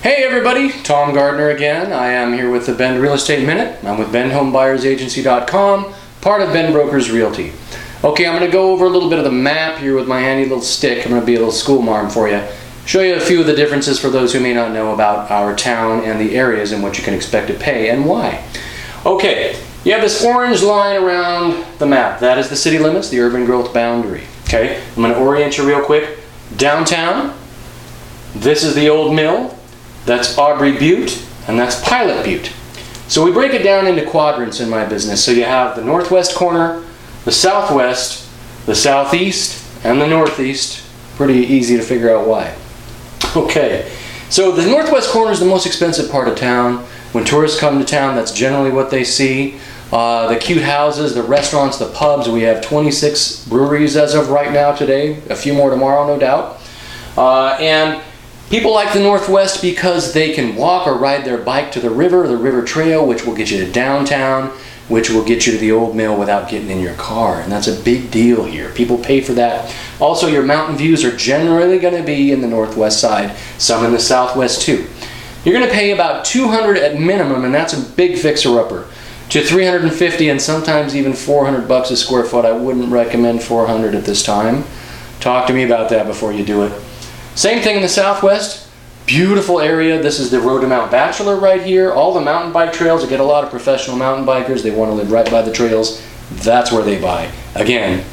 Hey everybody, Tom Gardner again. I am here with the Bend Real Estate Minute. I'm with BendHomeBuyersAgency.com, part of Bend Brokers Realty. Okay, I'm going to go over a little bit of the map here with my handy little stick. I'm going to be a little school marm for you. Show you a few of the differences for those who may not know about our town and the areas and what you can expect to pay and why. Okay, you have this orange line around the map. That is the city limits, the urban growth boundary. Okay, I'm going to orient you real quick. Downtown, this is the old mill. That's Aubrey Butte, and that's Pilot Butte. So we break it down into quadrants in my business. So you have the northwest corner, the southwest, the southeast, and the northeast. Pretty easy to figure out why. Okay, so the northwest corner is the most expensive part of town. When tourists come to town, that's generally what they see. The cute houses, the restaurants, the pubs. We have 26 breweries as of right now today. A few more tomorrow, no doubt. And people like the Northwest because they can walk or ride their bike to the river trail, which will get you to downtown, which will get you to the old mill without getting in your car. And that's a big deal here. People pay for that. Also, your mountain views are generally going to be in the northwest side, some in the southwest too. You're going to pay about $200 at minimum, and that's a big fixer-upper, to $350 and sometimes even $400 a square foot. I wouldn't recommend $400 at this time. Talk to me about that before you do it. Same thing in the southwest. Beautiful area. This is the Road to Mount Bachelor right here. All the mountain bike trails. I get a lot of professional mountain bikers. They want to live right by the trails. That's where they buy. Again,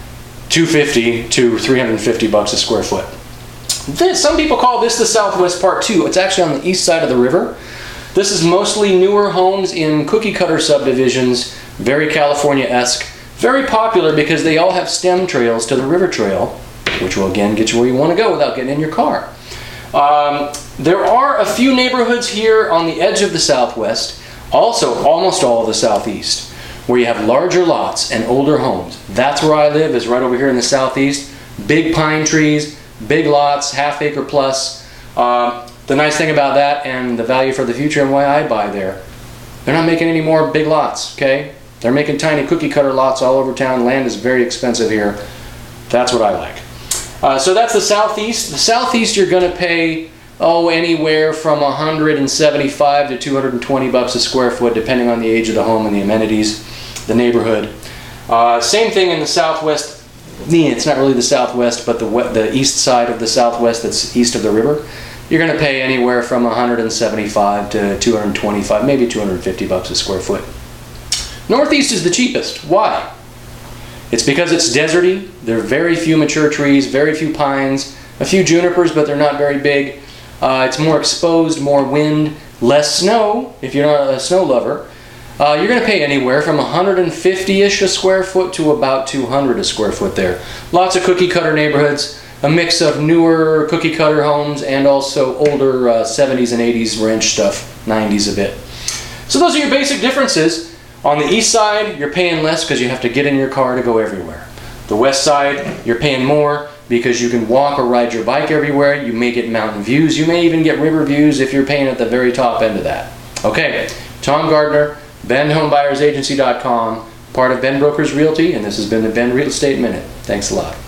$250 to $350 a square foot. Some people call this the southwest part too. It's actually on the east side of the river. This is mostly newer homes in cookie cutter subdivisions, very California-esque. Very popular because they all have stem trails to the river trail, which will again get you where you want to go without getting in your car. There are a few neighborhoods here on the edge of the southwest, also almost all of the southeast, where you have larger lots and older homes. That's where I live, is right over here in the southeast. Big pine trees, big lots, half acre plus. The nice thing about that and the value for the future and why I buy there, they're not making any more big lots, okay? They're making tiny cookie cutter lots all over town. Land is very expensive here. That's what I like. So that's the southeast. The southeast you're going to pay anywhere from $175 to $220 a square foot, depending on the age of the home and the amenities, the neighborhood. Same thing in the southwest. It's not really the southwest, but the east side of the southwest that's east of the river. You're going to pay anywhere from $175 to $225, maybe $250 a square foot. Northeast is the cheapest. Why? It's because it's deserty. There are very few mature trees, very few pines, a few junipers, but they're not very big. It's more exposed, more wind, less snow, if you're not a snow lover. You're going to pay anywhere from $150-ish a square foot to about $200 a square foot there. Lots of cookie cutter neighborhoods, a mix of newer cookie cutter homes and also older 70s and 80s ranch stuff, 90s a bit. So those are your basic differences. On the east side, you're paying less because you have to get in your car to go everywhere. The west side, you're paying more because you can walk or ride your bike everywhere. You may get mountain views. You may even get river views if you're paying at the very top end of that. Okay, Tom Gardner, BendHomeBuyersAgency.com, part of Bend Brokers Realty, and this has been the Bend Real Estate Minute. Thanks a lot.